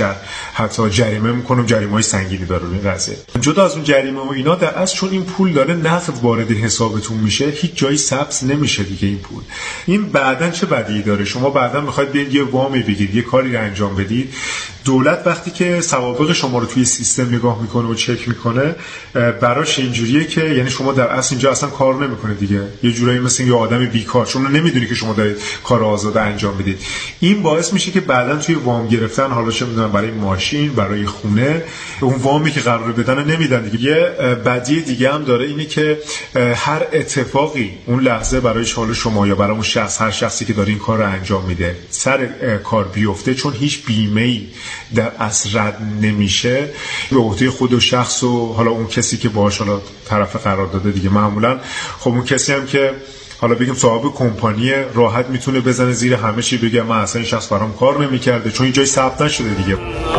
بیشتر حتی جریمه میکنه، جریمه‌های سنگینی داره این قضیه. جدا از اون جریمه و اینا، در اصل چون این پول داره نقد وارد حسابتون میشه، هیچ جایی ثبت نمیشه دیگه این پول. این بعداً چه بدی داره؟ شما بعداً میخواید برید یه وامی بگیرید، یه کاری رو انجام بدید، دولت وقتی که سوابق شما رو توی سیستم نگاه میکنه و چک میکنه، براش اینجوریه که یعنی شما در اصل اینجا اصلا کار نمیکنه دیگه، یه جورایی مثل یه آدم بیکار، شما نمیدونی که شما دارید کار آزاده انجام بدید. این باعث میشه که بعداً توی وام گرفتن، حالا چه میدونم برای ماشین، برای خونه، اون وامی که قراره بدن نمیدن دیگه. یه بدی دیگه هم داره، اینه که هر اتفاقی اون لحظه برای حال شما یا برای اون شخص، هر شخصی که داره این کار رو انجام میده سر کار بیفته، چون هیچ بیمه‌ای در اصل رد نمیشه، به عهده خود و شخص و حالا اون کسی که باهاش حالا طرف قرار داده دیگه. معمولا خب اون کسی هم که حالا بگیم صاحب کمپانی راحت میتونه بزنه زیر همه چی، بگه من اصلا این شخص برام کار نمیکرده چون این جای ثبت نشده دیگه.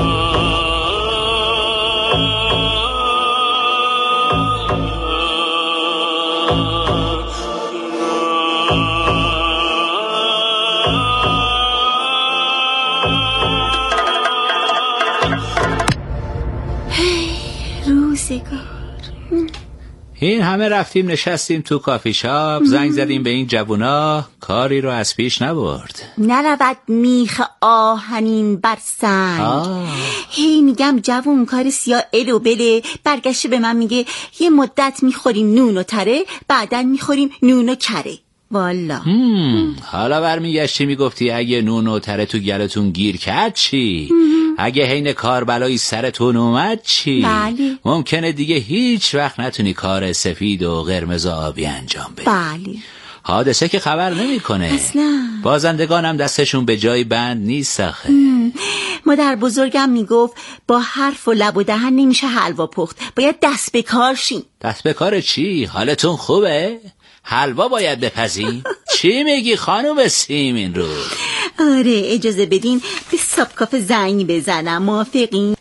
این همه رفتیم نشستیم تو کافی شاپ، زنگ زدیم به این جوونا، کاری رو از پیش نبرد. نرود میخ آهنین بر سنگ. هی میگم جوون کار سیاه الو بله، برگشته به من میگه یه مدت میخوریم نون و تره، بعدن میخوریم نون و کره. والا حالا برمیگشتی میگفتی اگه نون و تره تو گلتون گیر کرد چی؟ اگه حین کار بلایی سرتون اومد چی؟ بله. ممکنه دیگه هیچ وقت نتونی کار سفید و قرمز و آبی انجام بدی. بله. حادثه که خبر نمیکنه اصلا. بازندگانم دستشون به جای بند نیست آخه. مادر بزرگم میگفت با حرف و لب و دهن نمیشه حلوا پخت، باید دست به کار شیم. دست به کار چی؟ حالتون خوبه؟ حلوا باید بپزیم؟ چی میگی خانم سیمین رو؟ آره اجازه بدین به ساب کافه زنگ بزنم، موافقین؟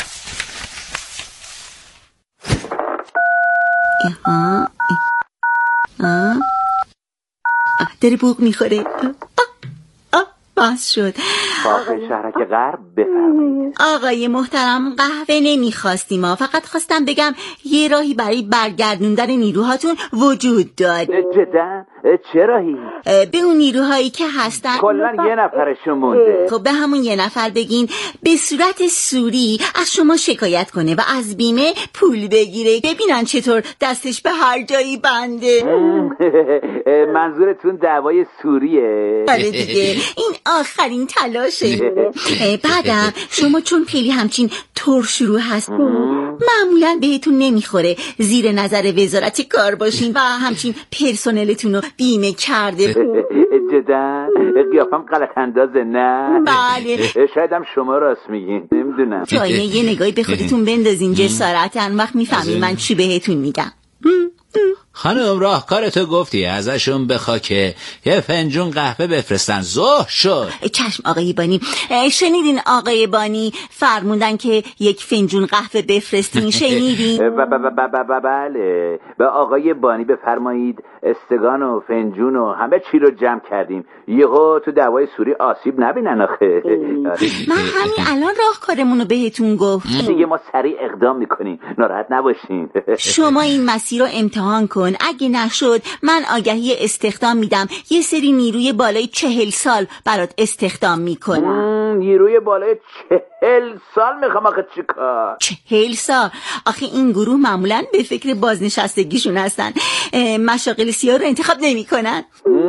داره بوق میخوره. باز شد. کافه شهرک غرب بفرمایید. آقای محترم قهوه نمیخواستیم ما، فقط خواستم بگم یه راهی برای برگردوندن نیروهاتون وجود داره. جدا؟ چه راهی؟ به اون نیروهایی که هستن کلن یه نفرشون مونده. خب به همون یه نفر بگین به صورت سوری از شما شکایت کنه و از بیمه پول بگیره، ببینن چطور دستش به هر جایی بنده. منظورتون دعوای سوریه؟ آره دیگه، این آخرین تلاشه. بعدم شما چون خیلی همچین ترشرو هست معمولا بهتون نمیخوره زیر نظر وزارت کار باشین و همچین پرسنلتون رو بیمه کرده. جدا قیافم غلط اندازه نه؟ بله. شاید هم شما راست میگین، نمیدونم. جایمه یه نگاهی به خودتون بندازین جسارتن، وقت میفهمین من چی بهتون میگم. خانم راهکارتو گفتی، ازشون بخوا که یه فنجون قهوه بفرستن، ظهر شد. چشم آقای بانی. شنیدین آقای بانی فرموندن که یک فنجون قهوه بفرستین؟ شنیدین؟ بله، به آقای بانی بفرمایید استگان و فنجون و همه چی رو جمع کردیم، یهو تو دعوای سوری آسیب نبینن آخه. من همین الان راهکارمون رو بهتون گفتم دیگه، ما سریع اقدام میکنیم، ناراحت نباشین. شما این مسیر رو امتحان کن، اگه نشد من آگهی استخدام میدم، یه سری نیروی بالای 40 سال برات استخدام میکنم. نیروی بالای 40 سال میخوام آخه چیکار؟ 40 سال؟ آخه این گروه معمولاً به فکر بازنشستگیشون هستن، مشاغل سیاه رو انتخاب نمیکنن.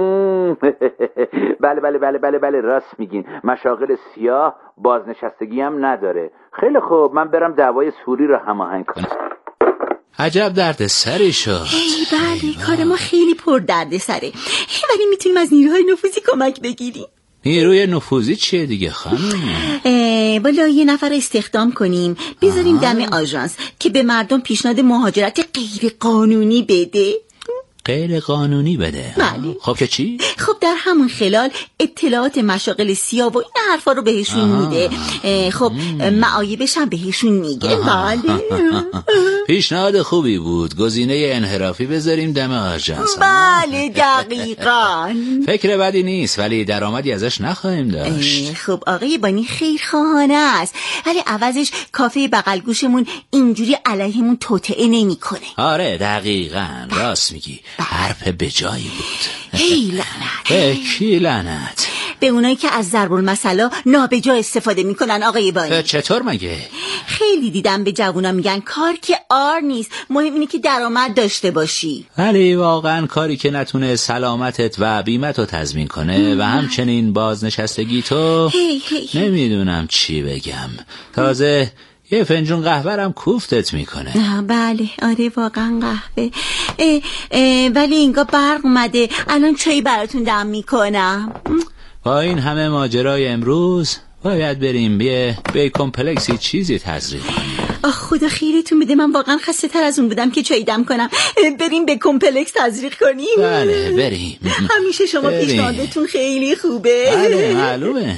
بله راست میگین، مشاغل سیاه بازنشستگی هم نداره. خیلی خوب، من برم دعوای سوری رو هماهنگ کنم. عجب درد سری شد. بله کار ما خیلی پر درد سره، ولی میتونیم از نیروهای نفوذی کمک بگیریم. نیروی نفوذی چیه دیگه خانم؟ بالا یه نفر استخدام کنیم، بذاریم دم آژانس که به مردم پیشنهاد مهاجرت غیر قانونی بده. غیر قانونی بده؟ بله. خب که چی؟ خب در همون خلال اطلاعات مشاغل سیاه و این حرفا رو بهشون میده. خب معایبش هم بهشون میگه. بله. پیشنهاد خوبی بود. گزینه انحرافی بذاریم دم آژانس. بله دقیقاً. فکر بدی نیست ولی درآمدی ازش نخواهیم داشت. خب آقای بانی خیرخواهانه است، ولی عوضش کافه بغل گوشمون اینجوری علیهمون توطئه نمیکنه. آره دقیقاً راست میگی. حرف بجایی بود. هی لعنت. به کی لعنت؟ به اونایی که از ضرب المثل نابجا استفاده میکنن آقای بانی. چطور مگه؟ خیلی دیدم به جوونا میگن کار که آر نیست، مهم اینه که درآمد داشته باشی. ولی واقعا کاری که نتونه سلامتت و بیمتو تضمین کنه و همچنین بازنشستگی تو نمیدونم چی بگم. تازه یه فنجون قهوه‌ام کوفتت میکنه. بله آره واقعا قهوه. ولی اینگاه برق اومده، الان چایی براتون دم میکنم. با این همه ماجرای امروز باید بریم به کمپلکسی چیزی تزریق کنیم. خدا خیرتون بده، من واقعا خسته تر از اون بودم که چایی دم کنم. بریم به کمپلکس تزریق کنیم. بله بریم. همیشه شما پیشنهادتون خیلی خوبه. بله معلومه.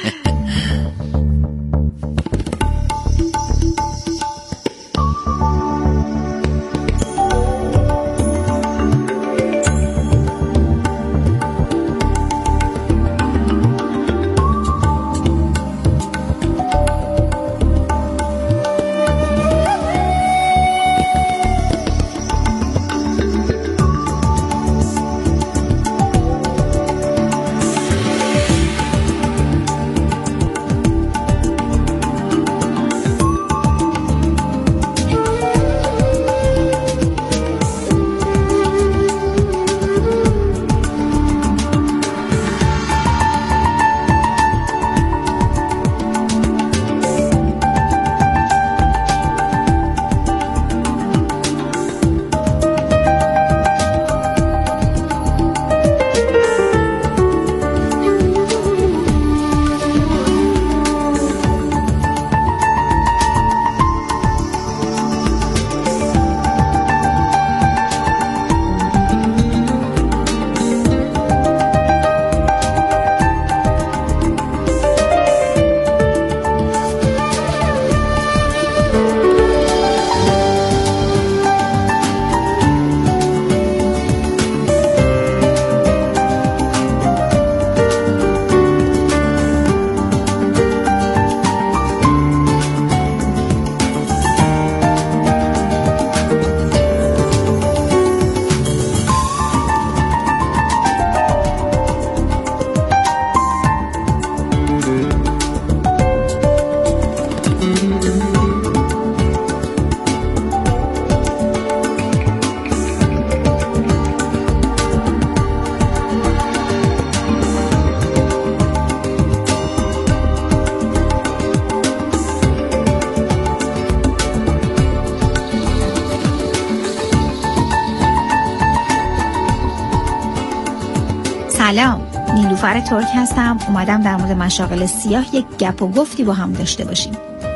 سلام، نیلوفر ترک هستم. اومدم در مورد مشاغل سیاه یک گپ و گفتی با هم داشته باشیم.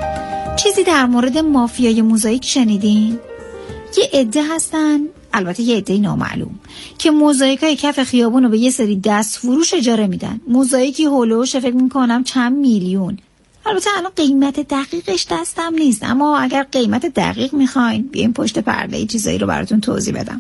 چیزی در مورد مافیای موزاییک شنیدین؟ یه عده هستن، البته یه عده نامعلوم، که موزاییکای کف خیابون رو به یه سری دست فروش اجاره میدن. موزاییکی هولوش فکر میکنم چند میلیون. البته الان قیمت دقیقش دستم نیست، اما اگر قیمت دقیق میخواین بیاین پشت پرده چیزایی رو براتون توضیح بدم.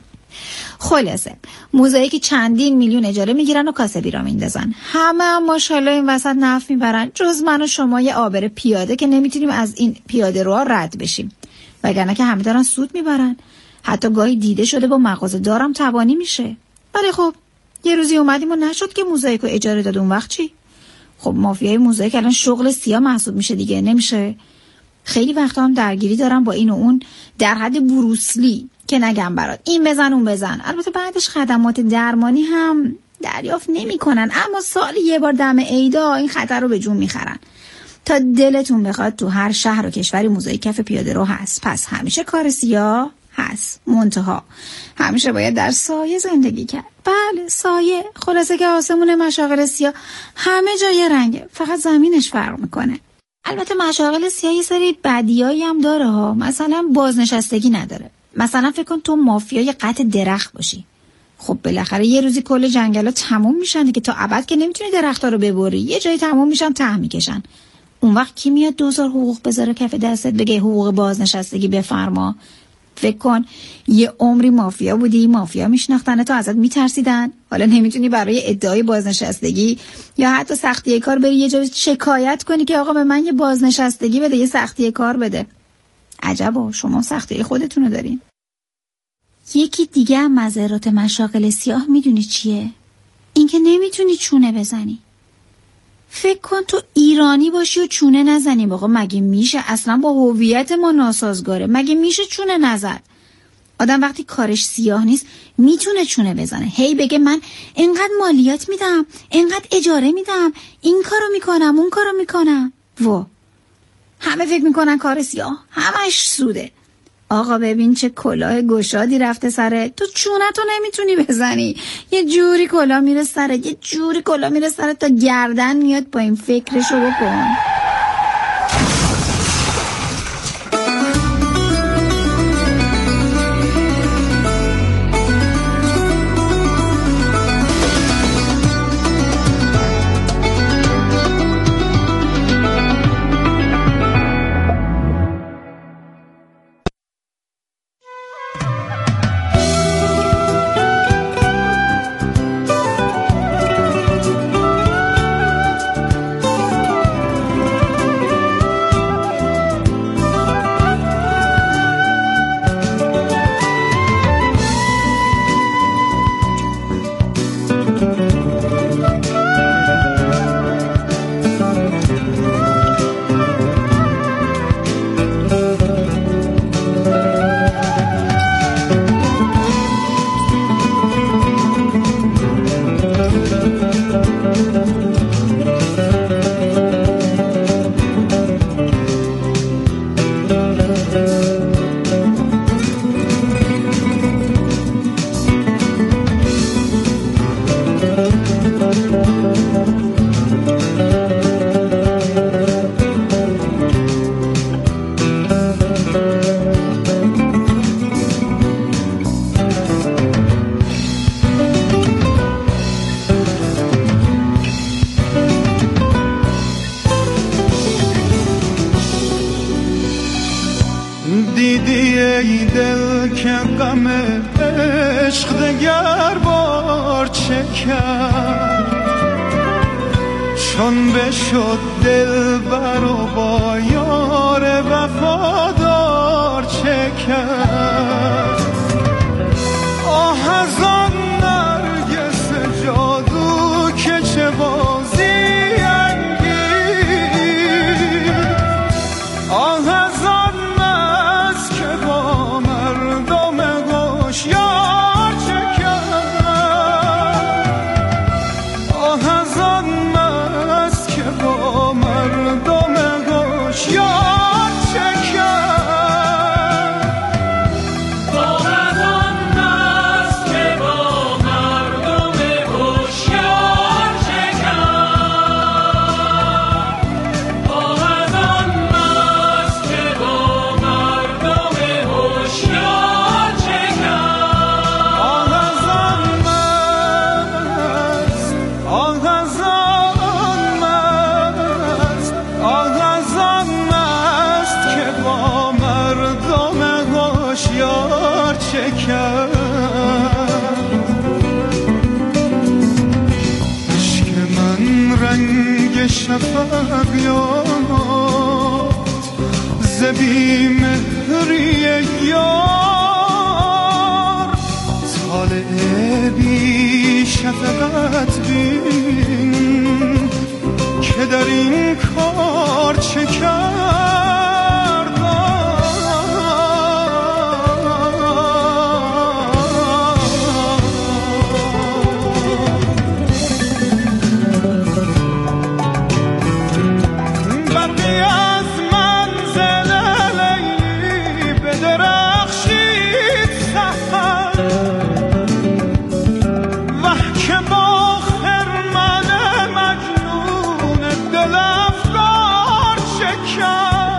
خلاصه موزاییکی چندین میلیون اجاره میگیرن و کاسبی را میندازن. همه هم ماشاءالله این وسط نفع میبرن، جز من و شما یه آبر پیاده که نمیتونیم از این پیاده روها رد بشیم، وگرنه که همه دارن سود میبرن. حتی گاهی دیده شده با مغازه دارم تبانی میشه. ولی خب یه روزی اومدیم و نشد که موزاییکو اجاره داد. اون وقت چی؟ خب مافیای موزاییک الان شغل سیاه محسوب میشه دیگه، نمیشه؟ خیلی وقتا هم درگیری دارم با این و اون، در حد بروسلی که نگم برات این بزن اون بزن. البته بعدش خدمات درمانی هم دریافت نمیکنن، اما سالی یه بار دم عیدا این خطر رو به جون میخرن. تا دلتون بخواد تو هر شهر و کشوری موزاییک کف پیاده رو هست، پس همیشه کار سیاه هست. منتها همیشه باید در سایه زندگی کرد. بله سایه. خلاصه که آسمون مشاغل سیاه همه جای رنگه، فقط زمینش فرق میکنه. البته مشاغل سیاه یه سری بدیایی هم داره ها، مثلا بازنشستگی نداره. مثلا فکر کن تو مافیای قطع درخت باشی، خب بالاخره یه روزی کل جنگلا تموم میشن که تا ابد که نمیتونی درخت‌ها رو ببری، یه جایی تموم میشن ته میکشن. اون وقت کی میاد 2000 حقوق بذاره کف دستت بگه حقوق بازنشستگی بفرما؟ فکر کن یه عمری مافیا بودی، مافیا میشناختن تو، ازت میترسیدن، حالا نمیتونی برای ادعای بازنشستگی یا حتی سختی کار بری یه جا شکایت کنی که آقا به من یه بازنشستگی بده، یه سختی کار بده. عجبا شما سختی خودتونو دارین. یکی دیگه هم مضرات مشاغل سیاه میدونی چیه؟ اینکه نمیتونی چونه بزنی. فکر کن تو ایرانی باشی و چونه نزنی. آقا مگه میشه؟ اصلا با هویت ما ناسازگاره. مگه میشه چونه نزد؟ آدم وقتی کارش سیاه نیست میتونه چونه بزنه، هی بگه من اینقدر مالیات میدم، اینقدر اجاره میدم، این کارو میکنم، اون کارو میکنم. همه فکر میکنن کار سیاه همش سوده. آقا ببین چه کلاه گشادی رفته سرت، تو چونتو نمیتونی بزنی. یه جوری کلاه میره سرت، یه جوری کلاه میره سرت تا گردن میاد پایین. فکرشو بکن. دیدی ای دل که غم عشق دگر بار چه کرد، چون بشد دل بر و با یار وفادار چه کرد. آه از آن نرگس جادو که چه بازی انگیز، آه از آن مست که با مردم هوشیار چه کرد، آه از آن مست که با مردم هوشیار چه کرد، آه از آن مست که با مردم هوشیار چه کرد، آه از آن مست که با مردم هوشیار چه کرد، آه از آن مست، آه از آن مست، آه از آن مست که با مردم هوشیار چه کرد. عشق من رنگ شفق یافت ز بی‌مهری یار، طالع بی شفقت بین که در این کار چه کرد. برقی از منزل لیلی بدرخشید سحر، وه که با خرمن مجنون دل افگار چه کرد.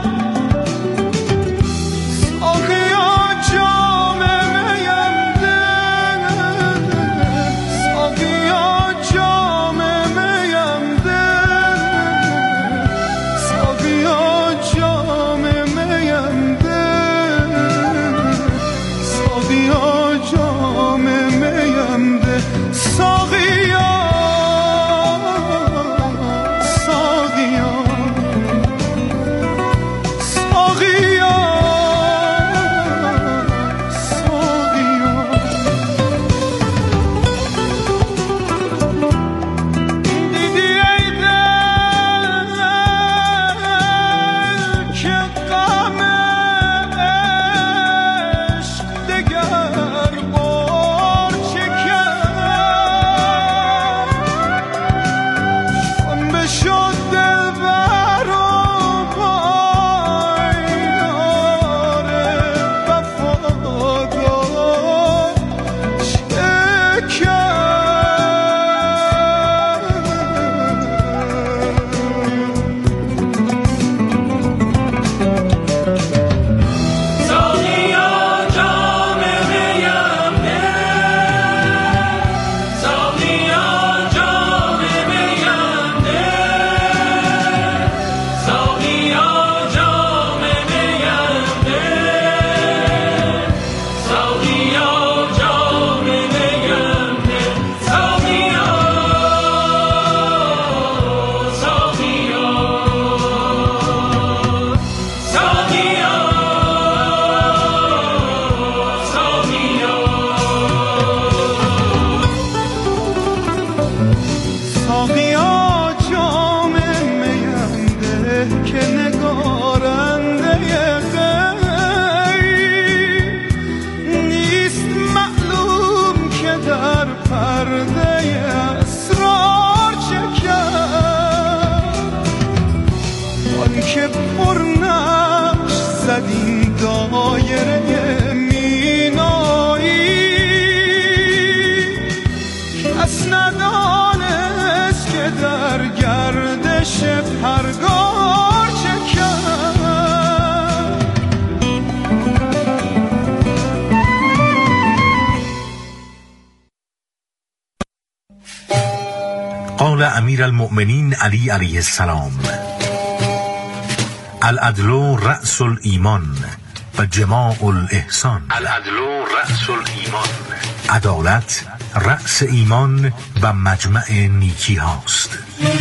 امیر المؤمنین علی علیه السلام: العدل رأس الایمان و جماع الاحسان. العدل رأس الایمان. عدالت رأس ایمان و مجمع نیکی هاست.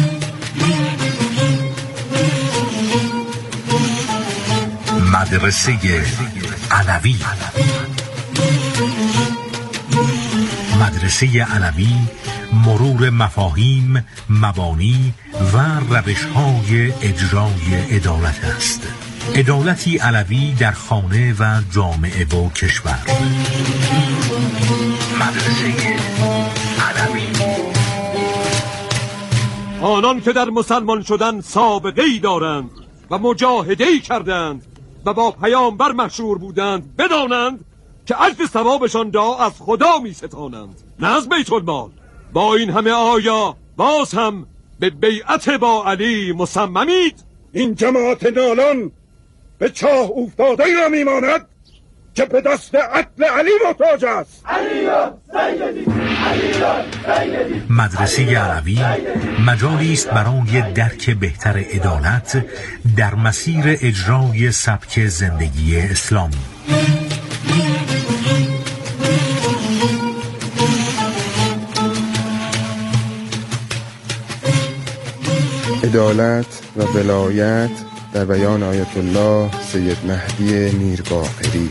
مدرسه علوی. مدرسه علوی مرور مفاهیم، مبانی و روش‌های اجرای عدالت است. عدالتی علوی در خانه و جامعه و کشور. مدرسه علوی. آنان که در مسلمان شدن سابقه‌ای دارند و مجاهده‌ای کردند و با پیامبر مشهور بودند بدانند که اجر ثوابشان را از خدا می ستانند، نه از بیت المال. با این همه آیا باز هم به بیعت با علی مصممید؟ این جماعت نالان به چاه افتاده را میماند که به دست عدل علی محتاج است. مدرسه علوی مجالی است برای درک بهتر عدالت در مسیر اجرای سبک زندگی اسلامی. عدالت و ولایت در بیان آیت الله سید مهدی میرباقری.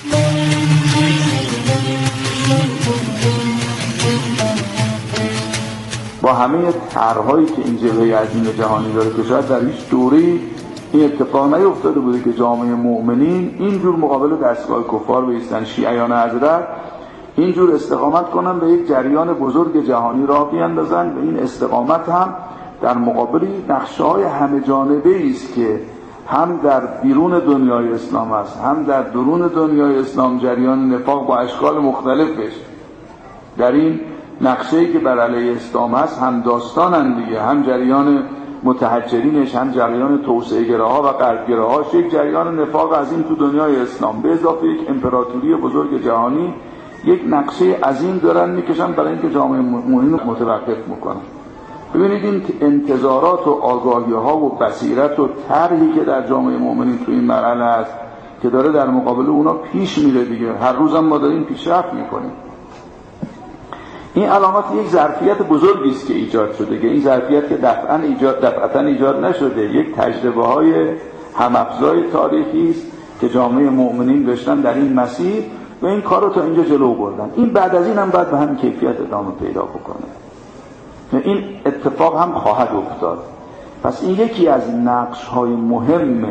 با همه طرح‌هایی که این جبهه عظیم جهانی داره که شاید در هیچ دوره‌ای این اتفاق نیفتاده بوده که جامعه مؤمنین اینجور مقابل دستگاه کفار بایستن، شیعیان حضرت اینجور استقامت کنن، به یک جریان بزرگ جهانی راه بیاندازن. و این استقامت هم در مقابل نقشه‌های همه جانبه است که هم در بیرون دنیای اسلام است، هم در درون دنیای اسلام جریان نفاق با اشکال مختلفش. در این نقشه‌ای که بر علیه اسلام هست هم داستانن دیگه، هم جریان متحجرینش، هم جریان توسعه گراها و غرب گراهاش، یک جریان نفاق عظیم تو دنیای اسلام به اضافه یک امپراتوری بزرگ جهانی یک نقشه عظیم دارن میکشن برای اینکه جامعه مؤمنین متوقف میکنن. ببینید این انتظارات و آگاهی ها و بصیرت و طرحی که در جامعه مؤمنین تو این مرحله است که داره در مقابل اونا پیش میره دیگه، هر روز هم ما داریم پیشرفت میکنیم. این علامت یک ظرفیت بزرگی است که ایجاد شده، که این ظرفیت که دفعتاً ایجاد نشده، یک تجربه های هم‌افزای تاریخی است که جامعه مؤمنین داشتن در این مسیر و این کار رو تا اینجا جلو بردن. این بعد از این هم باید به همین کیفیت ادامه پیدا بکنه. این اتفاق هم خواهد افتاد. پس این یکی از نقش‌های مهم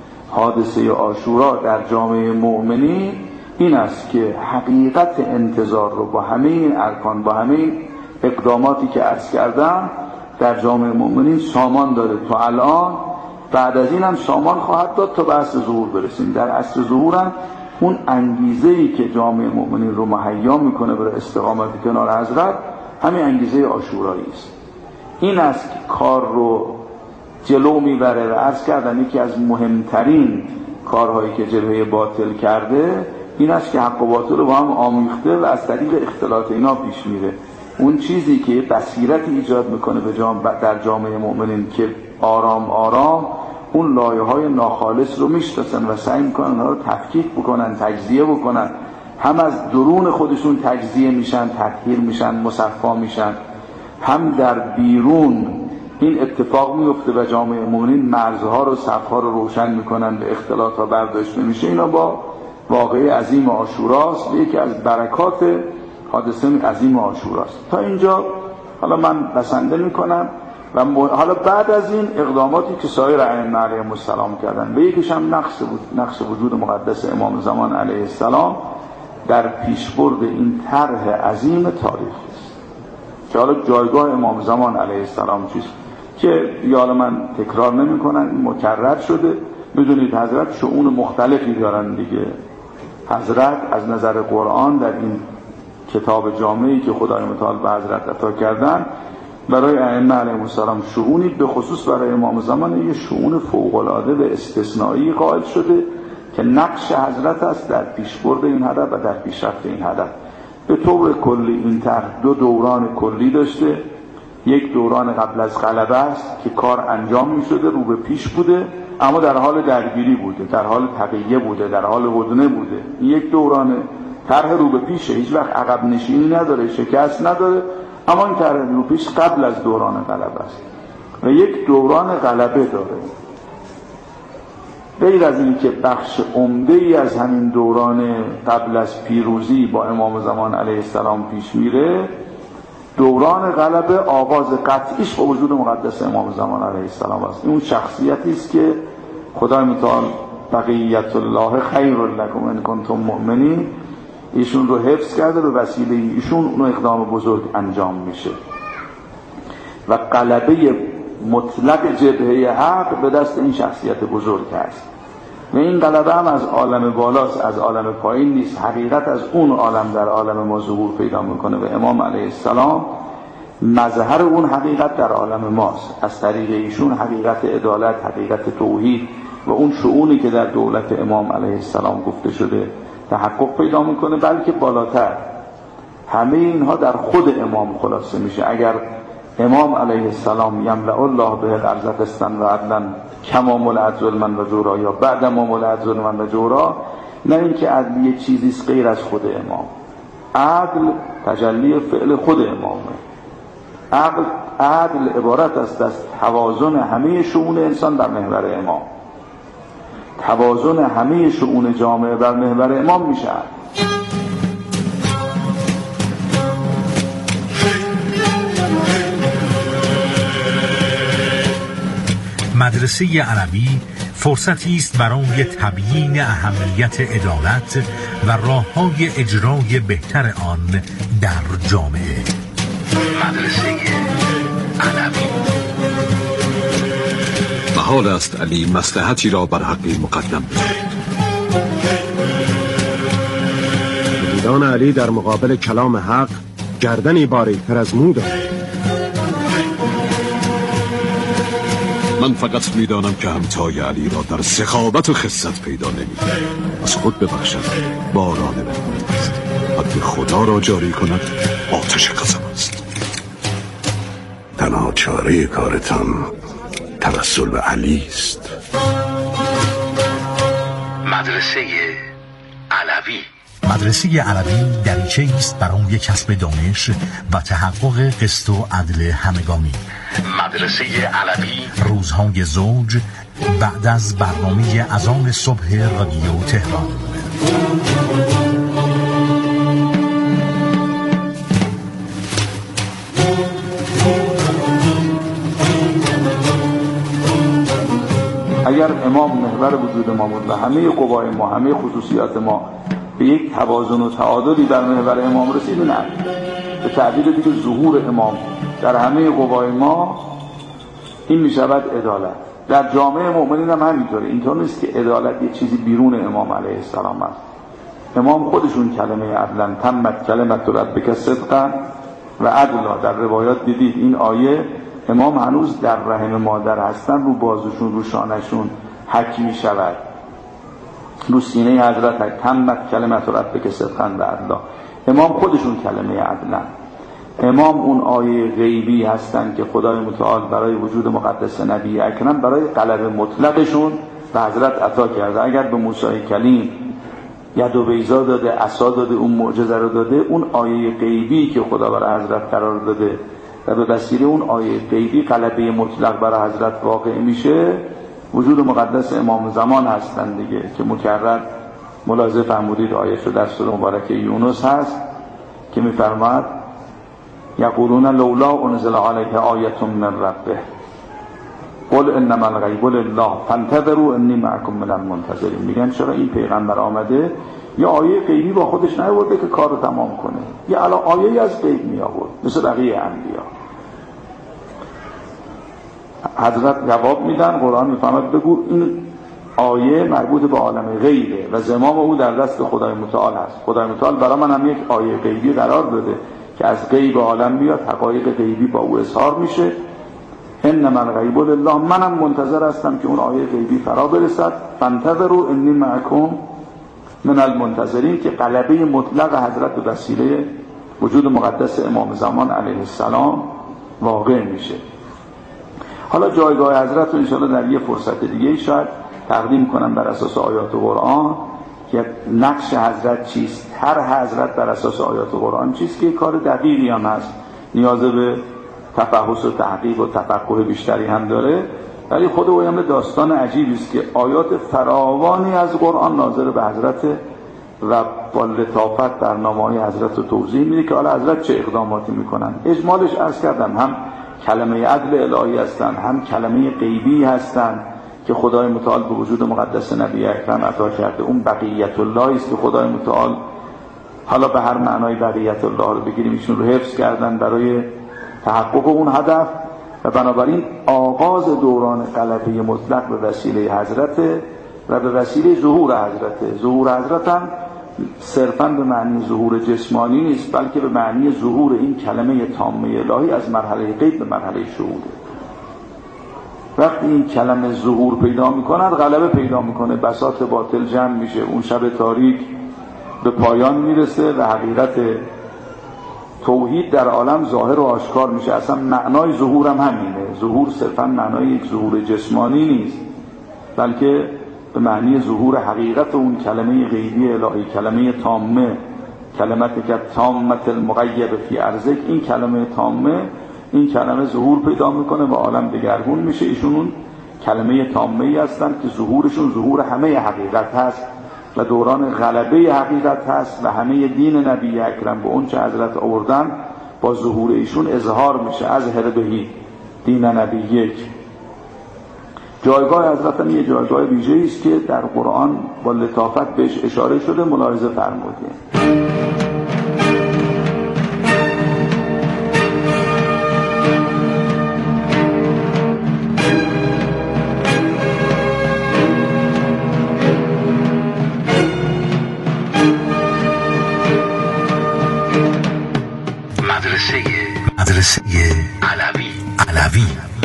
حادثه عاشورا در جامعه مؤمنین این است که حقیقت انتظار رو با همه این ارکان، با همه این اقداماتی که عرض کردم در جامعه مؤمنین سامان داره تا الان، بعد از این هم سامان خواهد داد تا به عصر ظهور برسیم. در عصر ظهور هم اون انگیزه‌ای که جامعه مؤمنین رو مهیا میکنه برای استقامت کنار حضرت همین انگیزه عاشورایی است. این است که کار رو جلو میبره و عرض کردم یکی از مهمترین کارهایی که جبهه باطل کرده این است که حق و باطل رو با هم آمیخته و از طریق اختلاط اینا پیش میره. اون چیزی که بصیرت ایجاد میکنه در جامعه مؤمنین که آرام آرام اون لایه‌های ناخالص رو میشناسن و سعی میکنن اونها رو تفکیک بکنن، تجزیه بکنن، هم از درون خودشون تجزیه میشن، تطهیر میشن، مصفا میشن، هم در بیرون این اتفاق میفته و جامعه مؤمنین مرزها رو، صفها رو روشن میکنن، به اختلاط ها برداشته میشه. اینا با واقعه عظیم عاشوراست، یکی از برکات حادثه عظیم عاشوراست. تا اینجا حالا من بسنده میکنم و حالا بعد از این اقداماتی که سایر ائمه علیهم السلام کردن به یکیش هم نقش وجود مقدس امام زمان علیه السلام در پیشبرد این طرح عظیم تاریخی است که حالا جایگاه امام زمان علیه السلام چیست که حالا من تکرار نمی کنم، مکرر شده. میدونید حضرت شؤون مختلفی دارن دیگه. حضرت از نظر قرآن در این کتاب جامعی که خدای متعال به حضرت عطا کردن برای ائمه علیهم السلام شؤونی به خصوص برای امام زمان یه شؤون فوق‌العاده و استثنایی قائل شده که نقش حضرت است در پیشبرد این هدف و در پیشرفت این هدف. به طور کلی این طرح دو دوران کلی داشته. یک دوران قبل از غلبه است که کار انجام می شده، رو به پیش بوده، اما در حال درگیری بوده، در حال تقیه بوده، در حال هدنه بوده. این یک دوران طرح رو به پیشه، هیچ وقت عقب نشینی نداره، شکست نداره، اما این طرح رو پیش قبل از دوران غلبه است و یک دوران غلبه داره. غیر از این که بخش عمده‌ای از همین دوران قبل از پیروزی با امام زمان علیه السلام پیش میره، دوران غلبه آغاز قطعیش با وجود مقدس امام زمان علیه السلام است. این اون شخصیتی است که خدای متعال بقیت الله خیر لکم ان کنتم مؤمنین ایشون رو حفظ کرده، به وسیله ایشون اون اقدام بزرگ انجام میشه و غلبه مطلق جبهه حق به دست این شخصیت بزرگ است. و این غلبه هم از عالم بالاست، از عالم پایین نیست. حقیقت از اون عالم در عالم ما ظهور پیدا میکنه و امام علیه السلام مظهر اون حقیقت در عالم ماست. از طریق ایشون حقیقت عدالت، حقیقت توحید و اون شؤونی که در دولت امام علیه السلام گفته شده تحقق پیدا میکنه، بلکه بالاتر همه اینها در خود امام خلاصه میشه. اگر امام علیه السلام یملأ الله به الارض قسطا و عدلا کما ملأت ظلما و جورا، یا بعد ما ملأت ظلما و جورا، نه اینکه عدل یه چیزیست غیر از خود امام. عدل تجلی فعل خود امامه. عدل عبارت است از توازن همه شؤون انسان بر محور امام. توازن همه شؤون جامعه بر محور امام میشه. مدرسه علوی فرصتی است برای تبیین اهمیت عدالت و راه‌های اجرای بهتر آن در جامعه. مدرسه علوی. محال است علی مصلحتی را بر حقی مقدم بدهد. میدان علی در مقابل کلام حق گردنی باریک‌تر از مو دارد. من فقط میدانم که همتای علی را در سخاوت و خست پیدا نمی‌کنم. از خود ببخشد باران رحمت است، حد خدا را جاری کند آتش غضب است. تنها چاره کارتان توسل به علی است. مدرسه علوی. مدرسه علوی دریچه است برای کسب دانش و تحقق قسط و عدل همگانی. مدرسه علوی روزهای زوج بعد از برنامه اذان صبح رادیو تهران. اگر امام محور وجود ما بود و همه قوای ما، همه خصوصیات ما به یک توازن و تعادلی در محور امام رسید، نه، به تعبیر دیگه ظهور امام در همه قوای ما، این می شود عدالت. در جامعه مؤمنین هم همینطوره. اینطور نیست که عدالت یه چیزی بیرون امام علیه السلام است. امام خودشون کلمه عدلن، تمت کلمت ربک صدقا و عدلا. در روایات دیدید این آیه امام هنوز در رحم مادر هستن، رو بازوشون، رو شانشون حک می شود، رو سینه حضرت تمت کلمت ربک صدقا و عدلا. امام خودشون کلمه عدلن. امام اون آیه غیبی هستن که خدای متعال برای وجود مقدس نبی اکرم برای غلبه مطلقشون به حضرت عطا کرده. اگر به موسی کلیم ید و بیضا داده، عصا داده، اون معجزه رو داده، اون آیه غیبی که خدا برای حضرت قرار داده و به وسیله اون آیه غیبی غلبه مطلق برای حضرت واقع میشه، وجود مقدس امام زمان هستن دیگه، که مکرر ملاحظه فرمودید آیه در سوره مبارکه یونس هست که میفرماد یقولون لولا انزل علیه آیه من ربه قل انما الغیب لله فانتظروا انی معکم من المنتظرین. میگن چرا این پیغمبر آمده یا آیه غیبی با خودش نیاورده که کار رو تمام کنه، یا آیه از غیب می آورد مثل بقیه انبیا. حضرت جواب میدن، قرآن میفهمد بگو این آیه مربوط به عالم غیبه و زمام او در دست خدای متعال هست. خدای متعال برای من هم یک آیه غیبی قرار داده که از غیب عالم میاد، حقایق غیبی با او اظهار میشه. انما الغیب لله، منم منتظر هستم که اون آیه غیبی فرا برسد. فانتظروا انی معکم من المنتظرین، که غلبه مطلق حضرت به وسیله وجود مقدس امام زمان علیه السلام واقع میشه. حالا جایگاه حضرت رو انشاءالله در یه فرصت دیگه شاید تقدیم کنم بر اساس آیات قرآن که نقش حضرت چیست، هر حضرت بر اساس آیات قرآن چیست، که کار دقیقی هم هست، نیاز به تفحص و تحقیق و تفقه بیشتری هم داره، ولی خود او هم داستان عجیبی است که آیات فراوانی از قرآن ناظر به حضرت و با لطافت برنامه‌های حضرت رو توضیح میده که حالا حضرت چه اقداماتی میکنن. اجمالش عرض کردم هم کلمه عدل الهی هستن، هم کلمه غیبی هستن که خدای متعال به وجود مقدس نبی اکرم عطا کرده. اون بقیت الله است که خدای متعال حالا به هر معنای بقیت الله رو بگیریم ایشون رو حفظ کردن برای تحقق اون هدف، و بنابراین آغاز دوران غلبه مطلق به وسیله حضرت و به وسیله ظهور حضرت. ظهور حضرت هم صرفاً به معنی ظهور جسمانی نیست، بلکه به معنی ظهور این کلمه تامه الهی از مرحله غیب به مرحله شهوده. وقتی این کلمه ظهور پیدا میکند غلبه پیدا میکنه، بساط باطل جمع میشه، اون شب تاریک به پایان میرسه و حقیقت توحید در عالم ظاهر و آشکار میشه. اصلا معنای ظهور هم همینه. ظهور صرفا معنای یک ظهور جسمانی نیست، بلکه به معنی ظهور حقیقت اون کلمه غیبی الهی، کلمه تامه، کلمت که تامت المغیب فی ارزک، این کلمه تامه، این کلمه ظهور پیدا میکنه و عالم دگرگون میشه. ایشون اون کلمه تامه ای هستن که ظهورشون ظهور همه حقیقت هست و دوران غلبه حقیقت هست و همه دین نبی اکرم به اون چه حضرت آوردن با ظهور ایشون اظهار میشه. از هربهی دین نبی یک. جایگاه حضرت هم یه جایگاه ویژه‌ای است که در قرآن با لطافت بهش اشاره شده، ملاحظه فرمودید. مدرسه علوی.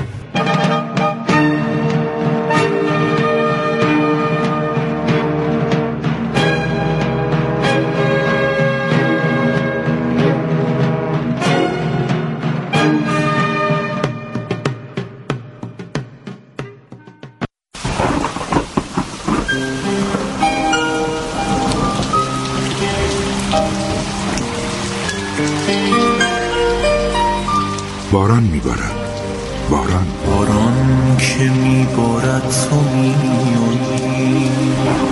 باران میبارد، باران که میبارد تو میایی